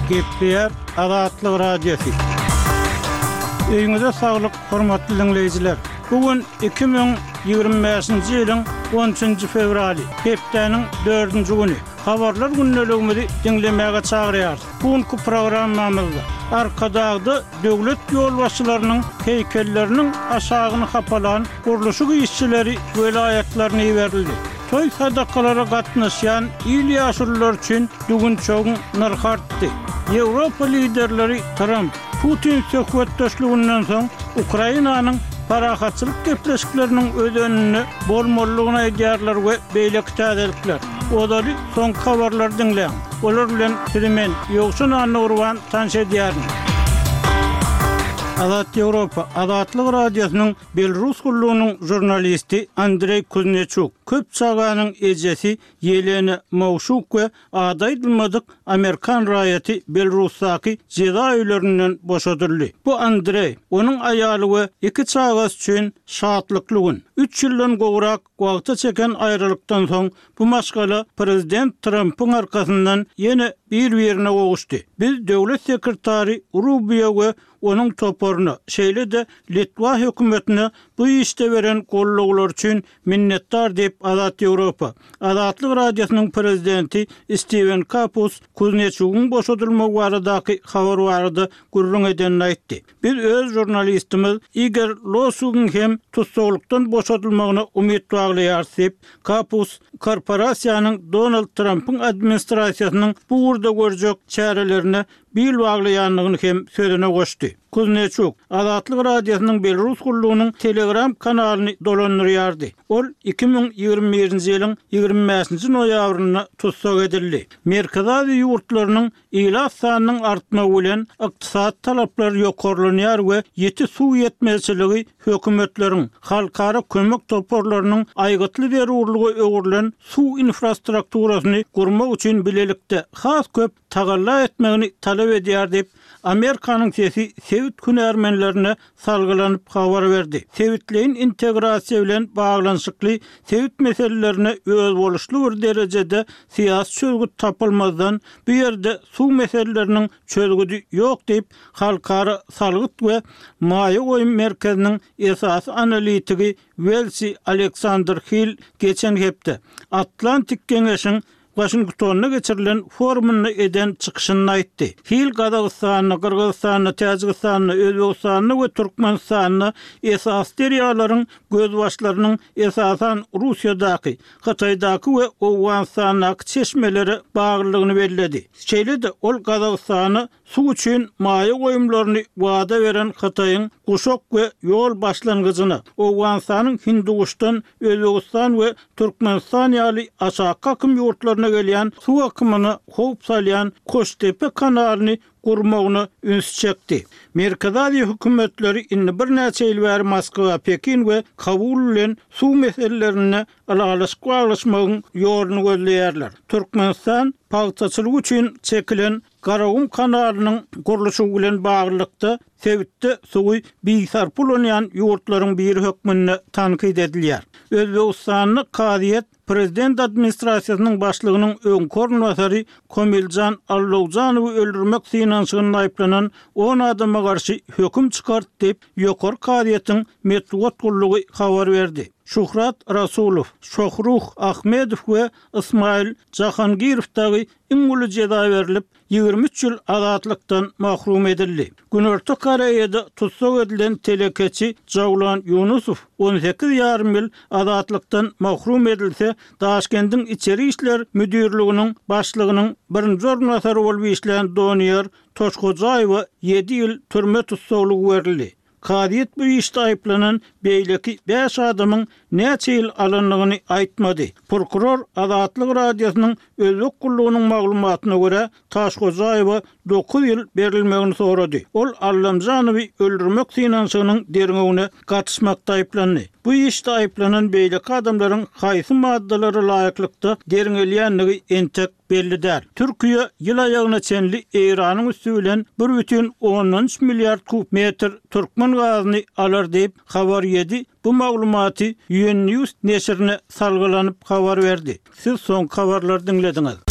Gepler Azatlyk Radiosu. Öýüňize saglyk, hormatly dinleýijiler. Bugün 2025-nji ýylyň 13-nji fevraly, hepdeniň 4-nji güni. Habarlar günneligimizi dinlemäge çagyrýar. Bugünkü programmamyzda arkadagda döwlet ýol başçylarynyň heýkelleriniň aşagyny hapalan guruluşy işçileri velayetlerine berildi. Toy sadakalara gatnaşan il ýaşurlar üçin bugün çoğun narhartdy. Ýewropa liderleri Trump, Putin söhbetdeşliginden soň Ukrainanyň parahatçylyk gepleşikleriniň ödenini bolmalygyna eýärler we beýleki täzelikler. Odaly soň habarlar dinleýän. Olar bilen Türmen ýoksun anurwan tanş edýärin. Azat Ýewropa Azatlyk Radiosynyň Belarus gullugynyň jurnalisti Andrey Kuznechuk köp çaganyň ejesi Yelena Mowshuk we adaýdylmadyk Amerikan raýaty Belarusdaky jeda öýlerinden boşadyldy. Bu Andrey, onuň aýaly we 2 çagas üçin şatlykly gün. 3 ýyldan gowrak wagta çeken aýrylykdan soň bu maşgala prezident Trump'yň arkasyndan ýene bir-birine gowuşdy. Biz döwlet sekretary Rubio we onuň toporuna, şeýle de Litwa hökümetine bu işde beren golluglar üçin minnetdar diýip Azat Ýewropa Azatlyk Radiosynyň prezidenti Steven Kapus Kuznechuk'un boşadylmagy baradaky habar barada gurrun edenini aýtdy. Biz öz jurnalistimiz Igor Losug'un hem tutsaglykdan boşadylmagyna umyt baglaýar diýip Kapus korporasiýanyň Donald Trump'yň administrasiýasynyň bu urda görjek çärelerine bil baglaýanlygyny hem sözüne goşdy. Kuznechuk Azatlyk Radiosynyň Belarus gullugynyň Telegram kanalyny dolandyrýardy. Ol 2021-nji ýylyň 25-nji noýabryna tutsak edildi. Merkezi ýurtlarynyň ilaf sanynyň artmagy bilen ykdysat talaplary ýokarlanýar we ýeti suw ýetmezçiligi hökümetleriň halkara kömek toporlarynyň aýgytly berurlugy öwürlen suw infrastrukturasyny gurmak üçin bilelikde has köp tagalla etmegini talap edýär diýip Amerikanyň sesi Sewit hünärmenlerine salgylanyp habar berdi. Sewitlerin integrasiýa bilen baglanyşykly Sewit meselelerine öz boluşly bir derejede siýasy çözgü tapylmazdan bu ýerde suw meseleleriniň çözgüdi ýok diýip halkara salgyt we maýa goýum merkeziniň esasy analitigi Welsi Alexander Hill geçen hepde Atlantik Geňeşiň Washington'a geçirilen forumunu eden çıkışını aýtdy. Hil Gazagystanyny, Kyrgyzstanyny, Täjikistanyny, Özbegistanyny we Türkmenistanyny esas derýalaryň göz başlarynyň esasan Russiýadaky, Hataýdaky we Owganistanyň çeşmeleri baglygyny bellädi. Şeýle de ol Gazagystany suw üçin maýa goýumlaryny wada beren Hataýyň guşak we ýol başlangyjyny, Owganistanyň Hinduguşdan, Özbegistan we Türkmenistan ýaly aşağı akym ýurtlaryna gelýän suw akymyny howp salýan Koştepe kanalyny gurmagyny üns çekdi. Merkezi hökümetleri indi bir näçe ýyl bäri Moskwa, Pekin we Kabul bilen suw meselelerine alışmagyň ýoluny gözleýärler. Türkmenistan paýtaçylyk üçin çekilen Garagum kanalynyň guruluşy bilen baglykda Sewitde suwy biýsar pulanýan ýurtlaryň bir hökmüne tankyd edilýär. Özbegistanyň Kadyet prezident administrasiýasynyň başlygynyň öňkör nazary Komiljan Allowjanowy öldürmek synanşygyny aýplanan 10 adama garşy höküm çykart diýip ýokary Kadyetiň metbuat gullugy habar berdi. Şuhrat Rasulov, Şohruh Ahmedow we İsmail Jahangirowdagy iňuly jeda berilip 23 ýyl azatlykdan mahrum edildi. Günorta Koreýada tutsak edilen telekeçi Jawlan Yunusov 18 ýarym ýyl azatlykdan mahrum edilse, Daşkendiň içeri işler müdürlüginiň başlygynyň birinji ornatary bolup işleýän Doniýar Toşgojaýewa 7 ýyl türme tutsaklygy berildi. Kadyet bu işde aýplanan beýleki 5 adamyň näçe ýyl alanlygyny aýtmady. Prokuror Azatlyk Radiosynyň özlük gullugynyň maglumatyna görä Taşgojaýewa 9 ýyl berilmegini sorady. Ol Allamjanowy öldürmek synanşygynyň derňegine gatnaşmakda aýplandy. Bu işde aýplanan beýleki adamlaryň haýsy maddalary laýyklykda derňelýänligi entek bellidir. Türkiýe ýyl aýagyna çenli Iranyň üstü bilen 1,13 milliard kub metr türkmen gazyny alar diýip habar ýedi. Bu maglumaty UN News neşrine salgylanyp habar berdi. Siz soň habarlar dinlediňiz.